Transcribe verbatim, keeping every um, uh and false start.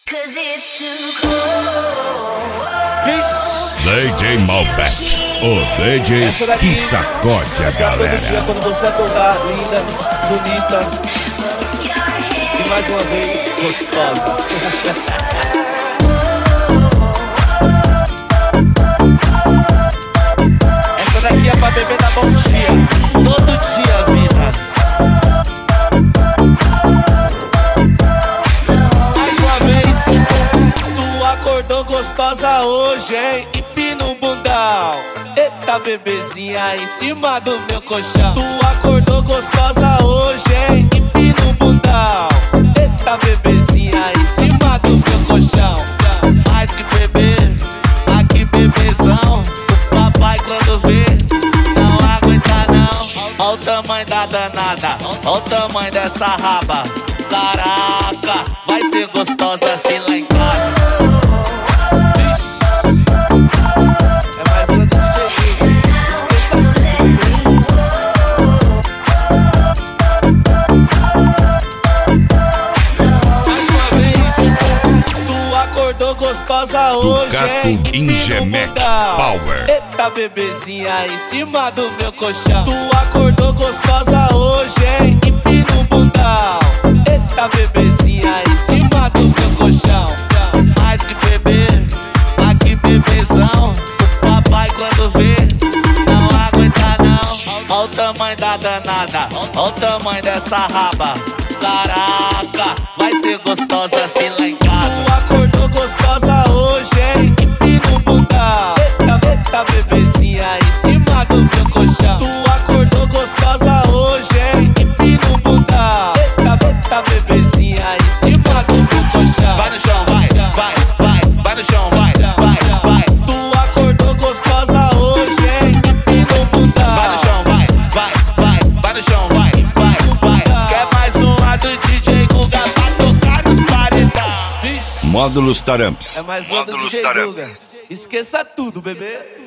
D J Malbec, o D J que sacode a galera. Todo dia quando você acordar, linda, bonita e mais uma vez gostosa. Essa daqui é pra beber da bom dia, todo dia, vida. Mais uma vez, tu acordou gostosa hoje, hein? Empina o bundão. Eita, bebezinha em cima do meu colchão. Tu acordou gostosa hoje, hein? Empina o bundão. Eita, bebezinha em cima do meu colchão. Mais que bebê, aqui bebezão. O papai quando vê, não aguenta não. Olha o tamanho da danada, olha o tamanho dessa raba. Caraca, vai ser gostosa assim lá em casa. Ixi. É mais uma do D J Guga. Esqueça tudo. Mais uma vez, tu acordou gostosa hoje, hein? Ingemec Power. Eita, bebezinha em cima do meu colchão. Tu acordou gostosa hoje, hein? Empina o bundão. Eita, bebezinha em cima do meu colchão. Mais que bebê, aqui bebezão. O papai quando vê, não aguenta não. Olha o tamanho da danada, olha o tamanho dessa raba. Caraca, vai ser gostosa assim lá em casa. Tu acordou gostosa hoje, hein? Empina o bundão. Eita, eita, bebezinha em cima do meu colchão. Tu acordou gostosa hoje, hein? Empina o bundão. Eita, eita, bebezinha em cima do meu colchão. Vai no chão, vai, vai, vai, vai no chão, vai, vai, vai. Tu acordou gostosa hoje, hein? Empina o bundão. Vai no chão, vai, vai, vai, vai no chão, vai, vai, vai. Quer mais uma do D J Guga pra tocar nos paredão? Módulos Taramps. É mais uma do D J Guga. Esqueça tudo, bebê.